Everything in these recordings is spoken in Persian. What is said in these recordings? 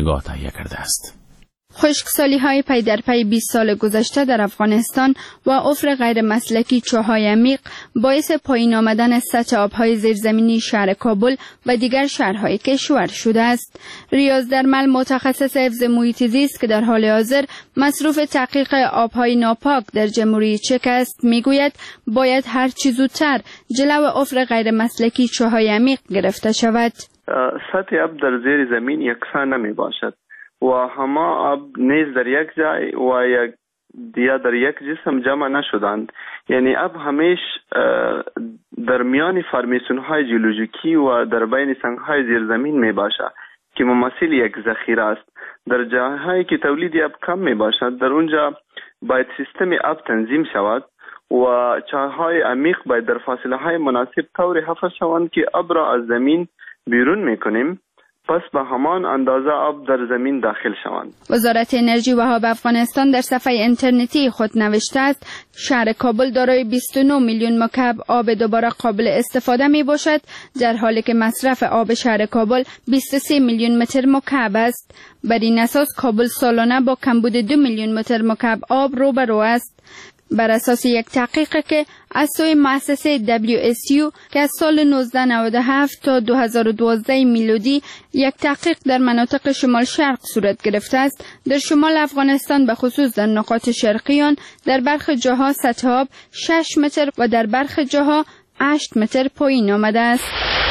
نگاه تهیه کرده است. خشکسالی‌های پی در پی 20 سال گذشته در افغانستان و افر غیر مسلکی چاهای عمیق باعث پایین آمدن سطح آب‌های زیرزمینی شهر کابل و دیگر شهرهای کشور شده است. ریاض درمل، متخصص حفظ محیط زیست که در حال حاضر مصروف تحقیق آب‌های ناپاک در جمهوری چک است، میگوید باید هر چه زودتر جلو افر غیر مسلکی چاهای عمیق گرفته شود. سطح آب در زیر زمین یکسان نمی باشد و همه آب نیز در یک جای و یا در یک جسم جمع نشدند. یعنی آب همیش در میان فرمیسون های جیولوژیکی و در بین سنگ های زیرزمین می باشد که ممثل یک ذخیره است. در جاهایی که تولید آب کم می باشد، در اونجا باید سیستم آب تنظیم شود و چاهای عمیق باید در فاصله های مناسب طور حفر شوند که آب را از زمین بیرون می کنیم، پس به همان اندازه آب در زمین داخل شوند. وزارت انرژی و آب افغانستان در صفحه اینترنتی خود نوشته است شهر کابل دارای 29 میلیون مکعب آب دوباره قابل استفاده می باشد، در حالی که مصرف آب شهر کابل 23 میلیون متر مکعب است. بر این اساس کابل سالانه با کمبود 2 میلیون متر مکعب آب روبرو است. بر اساس یک تحقیق که از سوی مؤسسه WSU که از سال 1997 تا 2012 میلادی یک تحقیق در مناطق شمال شرق صورت گرفته است، در شمال افغانستان به خصوص در نقاط شرقی آن در برخی جاها سطح آب 6 متر و در برخی جاها 8 متر پایین آمده است.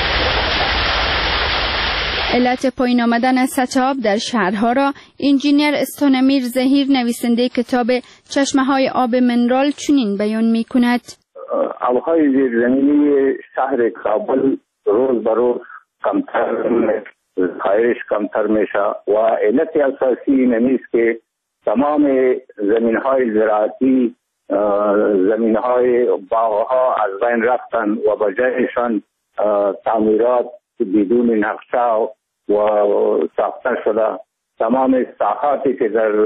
علت پایین آمدن از سطح آب در شهرها را انجینیر استانمیر زهیر، نویسنده کتاب چشمه‌های آب منرال، چنین بیان می‌کند: آب‌های زیرزمینی شهر کابل روز به روز کمتر میشه و علت اساسی این است که تمام زمین‌های زراعتی، زمین‌های باغ‌ها از بین رفتن و به جایشان تعمیرات بدون نقشه و ساخته شده. تمام ساحاتی که در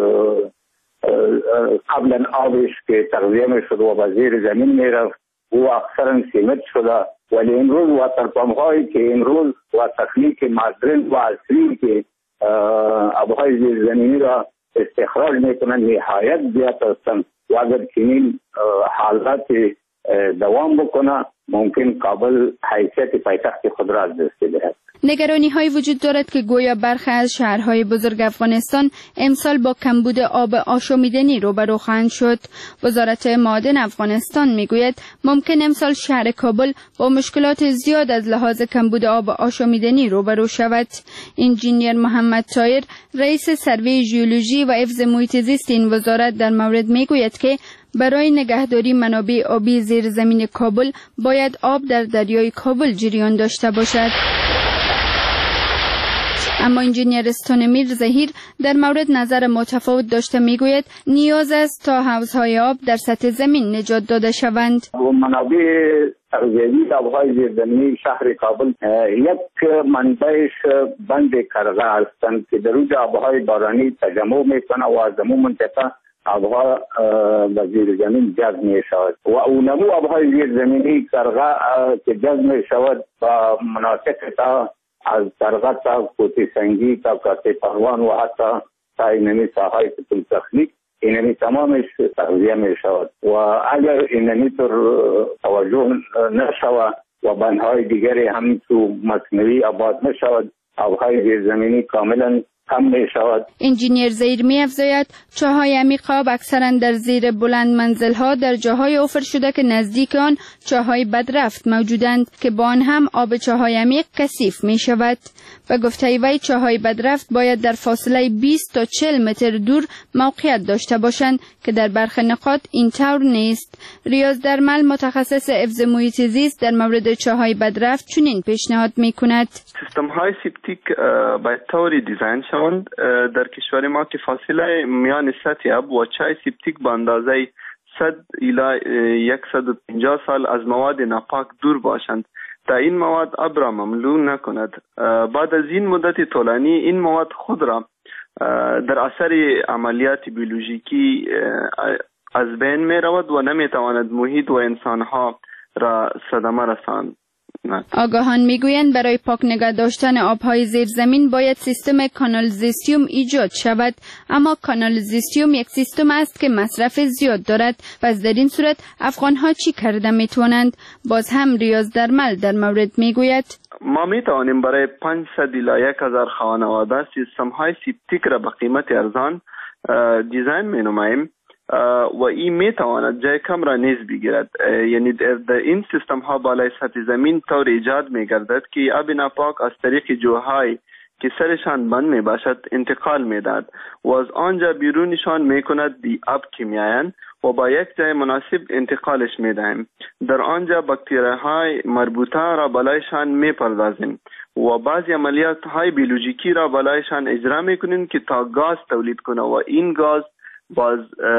قبلا آبش که تغذیه می شد و به زیر زمین می رفت و اکثرا سیمت شده، ولی امروز واترپمپ هایی که امروز و تکنیک مدرن و عصری که آبهای زیر زمینی را استخراج می کنند نهایت زیاد هستند و اگر چنین حالات دوام بکنه ممکن کابل حیثیت پایتخت خود را از دست دهد. نگرانی های وجود دارد که گویا برخی از شهرهای بزرگ افغانستان امسال با کمبود آب آشامیدنی روبرو خواهند شد. وزارت معادن افغانستان میگوید ممکن امسال شهر کابل با مشکلات زیاد از لحاظ کمبود آب آشامیدنی روبرو شود. انجینیر محمد طاهر، رئیس سروی ژئولوژی و حفظ محیط زیست این وزارت، در مورد میگوید که برای نگهداری منابع آبی زیر زمین کابل باید آب در دریای کابل جریان داشته باشد. اما انجینیر استانمیر زهیر در مورد نظر متفاوت داشته میگوید نیاز است تا حوضهای آب در سطح زمین نجات داده شوند. منابع تغذیوی آبهای زیرزمینی شهر کابل یک منبعش بند کرغه هستند که در اونجا آبهای بارانی تجمع میکنه و از اون منطقه آبها به زیر زمین جذب می شود و اونمو آبهای زیر زمینی کرغه که جذب می شود با مناطق تا از کرغه تا کوتی سنگی تا کاسه پروان و حتی تا اینمی ساحای پل تخلیق اینمی تمامش تغذیه می شود و اگر اینمی طور توجه نشود و بندهای دیگری هم تو مصنوعی آباد نشود آبهای زیر زمینی کاملا کم می شود. انجینیر زهیر می افزاید چاهای عمیق آب اکثرا در زیر بلند منزلها در جاهای افر شده که نزدیک آن چاهای بدرفت موجودند که با آن هم آب چاهای عمیق کثیف می شود. و گفته وی چاهای بدرفت باید در فاصله 20 تا 40 متر دور موقعیت داشته باشند که در برخی نقاط این طور نیست. ریاض درمل، متخصص حفظ محیط زیست، در مورد چاهای بدرفت چنین پیشنهاد می کند: سیستم های سیپتیک باید طوری دیزاین شوند در کشور ما که فاصله میان سطح آب و چای سیپتیک به اندازه 100 الی 150 سال از مواد ناپاک دور باشند تا این مواد آب را مملو نکند. بعد از این مدت طولانی این مواد خود را در اثر عملیات بیولوژیکی از بین می رود و نمی تواند محیط و انسانها را صدمه رساند. آگاهان میگویند برای پاک نگه داشتن آبهای زیرزمین باید سیستم کانالیزاسیون ایجاد شود، اما کانالیزاسیون یک سیستم است که مصرف زیاد دارد. پس در این صورت افغانها چی کرده میتوانند؟ باز هم ریاض درمل در مورد میگوید ما می توانیم برای 500 الی 1000 خانواده سیستم های سیپتیک را به قیمت ارزان دیزاین می نماییم و این می تواند جای کم را نیز بگیرد. یعنی در این سیستم ها بالای سطح زمین طور ایجاد می گردد که آب ناپاک از طریق جوهای که سرشان بند می باشد انتقال می داد و از آنجا بیرونشان می کند بی آب که می آیند و با یک جای مناسب انتقالش می دهیم. در آنجا باکتریاهای مربوطه را بالایشان می پردازیم و بعضی عملیات های بیولوژیکی را بالایشان اجرا می کنیم که تا گاز تولید کنه و این گاز باز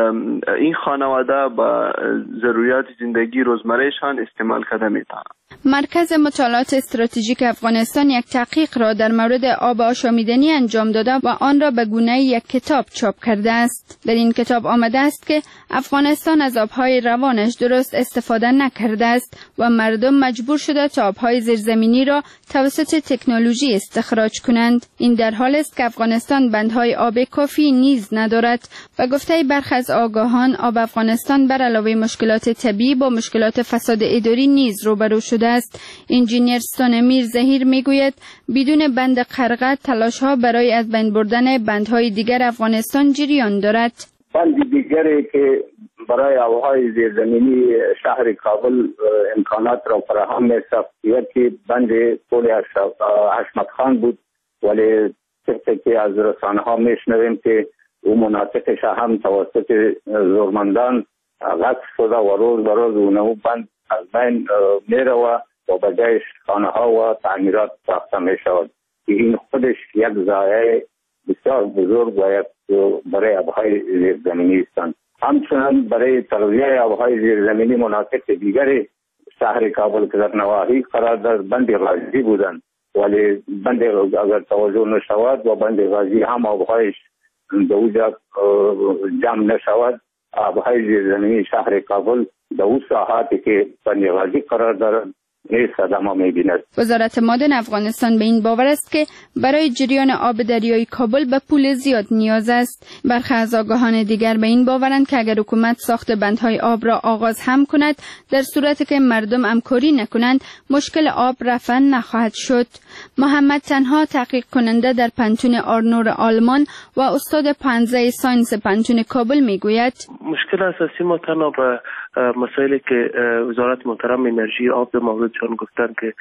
این خانواده با ضروریات زندگی روزمرهشان استعمال کرده میتونند. مرکز مطالعات استراتژیک افغانستان یک تحقیق را در مورد آب آشامیدنی انجام داده و آن را به گونه یک کتاب چاپ کرده است. در این کتاب آمده است که افغانستان از آبهای روانش درست استفاده نکرده است و مردم مجبور شده تا آبهای زیرزمینی را توسط تکنولوژی استخراج کنند. این در حال است که افغانستان بندهای آب کافی نیز ندارد. و گفته برخی از آگاهان آب افغانستان بر علاوه مشکلات طبیعی با مشکلات فساد اداری نیز روبرو شده است. انجینیر ستانمیر زهیر میگوید بدون بند قرغه تلاش‌ها برای از بین بردن بندهای دیگر افغانستان جریان دارد. بند دیگری که برای آبهای زیرزمینی شهر کابل امکانات را فراهم می‌ساخت یکی بند پل حشمت خان بود، ولی طبقی که از رسانه‌ها میشنویم که او مناطقش هم توسط زورمندان غصب شده و روز به روز اونو بند از بین میروه و به جایش خانه ها و تعمیرات ساخته می شود. این خودش یک ضایعه بسیار بزرگ و یک برای آبهای زیرزمینی است. همچنان برای تغذیه آبهای زیرزمینی مناطق دیگری شهر کابل که در نواحی قرار در بند غازی بودند، ولی بند اگر توجه نشود و بند غازی هم آبهایش به اوجا جمع نشود، آبهای زیرزمینی شهر کابل در اون ساحاتی که بند غازی قرار دارد نیز صدمه می‌بیند. وزارت معدن افغانستان به این باور است که برای جریان آب دریای کابل به پول زیاد نیاز است. برخی از آگاهان دیگر به این باورند که اگر حکومت ساخت بندهای آب را آغاز هم کند، در صورتی که مردم همکاری نکنند مشکل آب رفع نخواهد شد. محمد تنها تحقیق کننده در پنتون آرنور آلمان و استاد پانزه ساینس پنتون کابل میگوید مشکل اساسی ما تنها به مسائلی که وزارت محترم انرژی آب در موردشان گفتن که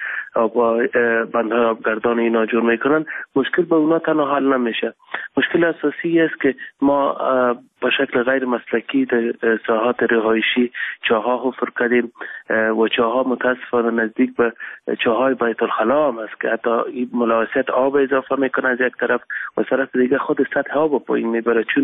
بندهای آبگردان اینا جور میکنن، مشکل به اونا تنها حل نمیشه. مشکل اساسی است که ما به شکل غیر مسلکی در ساحات رهایشی چاها حفر کردیم و چاها متاسفانه نزدیک به چاهای بیت الخلا هم است که حتی ملوثیت آب اضافه میکنه از یک طرف و طرف دیگه خود سطح آب پایین میبره، چون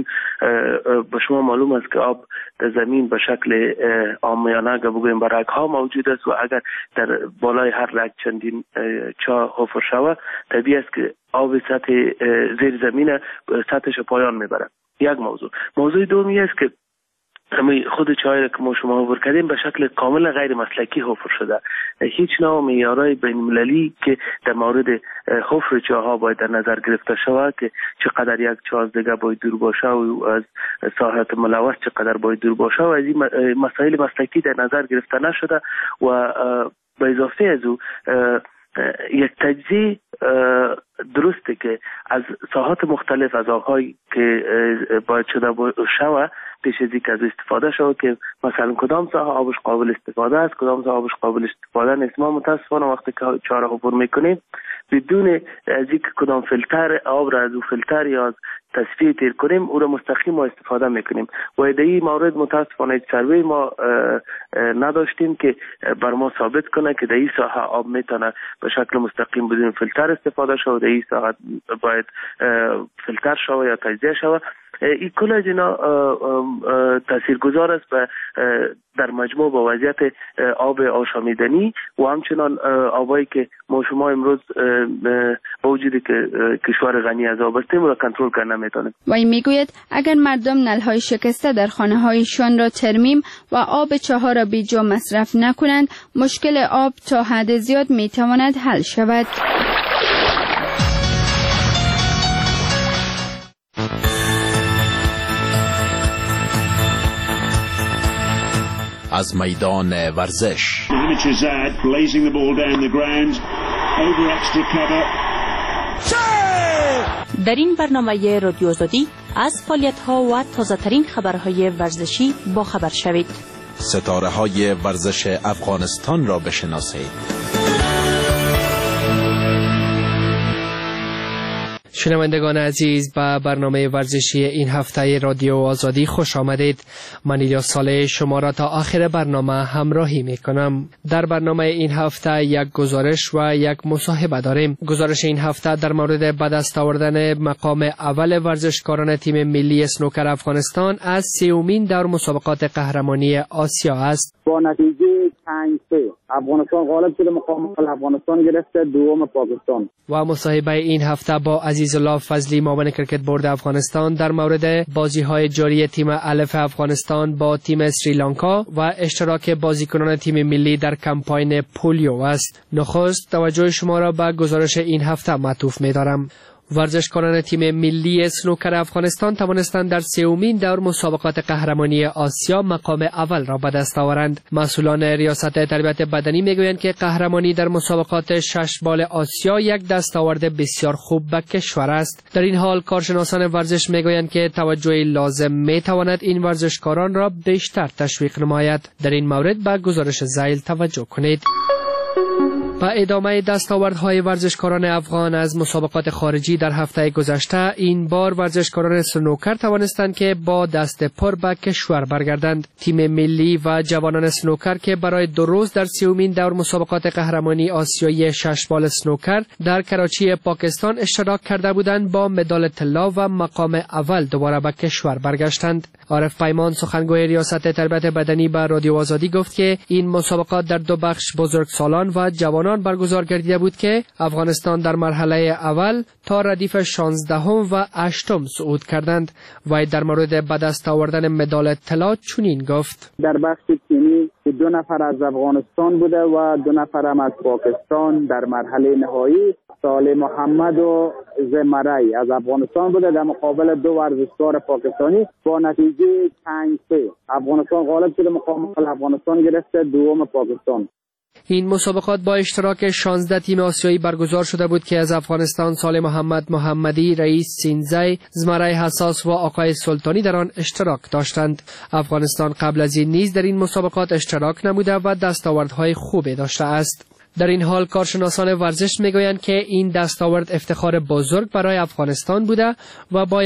به شما معلوم است که آب در زمین به شکل عامیانه اگر بگوییم به رگ‌ها موجود است و اگر در بالای هر رگ چندین چاه حفر شود طبیعی است که آب سطح زیر زمین سطحش پایان میبره. یک موضوع دومی است که همین خود چاهی را که ما شما حفر کردیم به شکل کامل غیر مسلکی حفر شده. هیچ نوع معیارهای بین‌المللی که در مورد حفر چاه‌ها باید در نظر گرفته شود که چقدر یک چاه از دیگه باید دور باشه و از ساحت ملوث چقدر باید دور باشه و از این مسائل مسلکی در نظر گرفته نشده و به اضافه از او یک تجزیه درسته که از ساحات مختلف از آب‌هایی که باید شده شود پیش از اینکه از استفاده شود که مثلا کدام ساحه آبش قابل استفاده است کدام ساحه آبش قابل استفاده نیست. ما متاسفانه وقتی که چاه را حفر میکنیم بدون از اینکه کدام فیلتر آب را از او فیلتر یا از تصفیه تیر کنیم او را مستقیم ما استفاده میکنیم و در این مورد متاسفانه سروی ما نداشتیم که بر ما ثابت کنه که در این ساحه آب میتونه به شکل مستقیم بدون فیلتر استفاده شود، در این ساحه باید فیلتر شود یا تجزیه شود. این کل از اینا تاثیرگذار است در مجموع با وضعیت آب آشامیدنی و همچنان آبایی که ما شما امروز با وجودی که کشور غنی از آب هستیم را کنترل کردن نمیتونیم. و این میگوید اگر مردم نل‌های شکسته در خانه‌هایشان را ترمیم و آب چاه را بی‌جا مصرف نکنند، مشکل آب تا حد زیاد میتواند حل شود. از میدان ورزش در این برنامه رادیو آزادی از فعالیت‌ها و تازه‌ترین خبرهای ورزشی با خبر شوید. ستاره‌های ورزش افغانستان را بشناسید. شنوندگان عزیز، به برنامه ورزشی این هفته رادیو آزادی خوش آمدید. من الیاس صالح شما را تا آخر برنامه همراهی می کنم. در برنامه این هفته یک گزارش و یک مصاحبه داریم. گزارش این هفته در مورد به دست آوردن مقام اول ورزشکاران تیم ملی اسنوکر افغانستان از 30مین دور مسابقات قهرمانی آسیا است. با نتیجه 5-3 افغانستان غالب شده، مقام اول افغانستان گرفته، دوم پاکستان. و مصاحبه این هفته با عزیزالله فضلی، معاون کرکت بورد افغانستان، در مورد بازی‌های جاری تیم الف افغانستان با تیم سریلانکا و اشتراک بازیکنان تیم ملی در کمپاین پولیو است. نخست توجه شما را به گزارش این هفته معطوف می‌دارم. ورزشکاران تیم ملی اسنوکر افغانستان توانستند در 30مین دور مسابقات قهرمانی آسیا مقام اول را به دست آورند. مسئولان ریاست تربیت بدنی میگویند که قهرمانی در مسابقات 6 بال آسیا یک دستاورد بسیار خوب به کشور است. در این حال کارشناسان ورزش میگویند که توجه لازم میتواند این ورزشکاران را بیشتر تشویق نماید. در این مورد به گزارش ذیل توجه کنید. با ادامه دستاوردهای ورزشکاران افغان از مسابقات خارجی در هفته گذشته، این بار ورزشکاران سنوکر توانستند که با دست پر به کشور برگردند. تیم ملی و جوانان سنوکر که برای 2 روز در 30مین دور مسابقات قهرمانی آسیایی 6 بال سنوکر در کراچی پاکستان اشتراک کرده بودند، با مدال طلا و مقام اول دوباره به کشور برگشتند. عارف پیمان، سخنگوی ریاست تربیت بدنی، به رادیو آزادی گفت که این مسابقات در 2 بخش بزرگسالان و جوانان برگزار گردیده بود که افغانستان در مرحله اول تا ردیف 16 و 8 صعود کردند. و در مورد به دست آوردن مدال طلا چنین گفت: در بخش تیمی 2 نفر از افغانستان بوده و 2 نفر هم از پاکستان. در مرحله نهایی صالح محمد و زمرای از افغانستان بوده در مقابل 2 ورزشکار پاکستانی. با نتیجه 5-3 افغانستان غالب شده، مقام اول افغانستان گرفته، دوم پاکستان. این مسابقات با اشتراک 16 تیم آسیایی برگزار شده بود که از افغانستان صالح محمد محمدی، رئیس سینزای، زمرای حساس و آقای سلطانی در آن اشتراک داشتند. افغانستان قبل از این نیز در این مسابقات اشتراک نموده و دستاوردهای خوبی داشته است. در این حال کارشناسان ورزش میگویند که این دستاورد افتخار بزرگ برای افغانستان بوده و با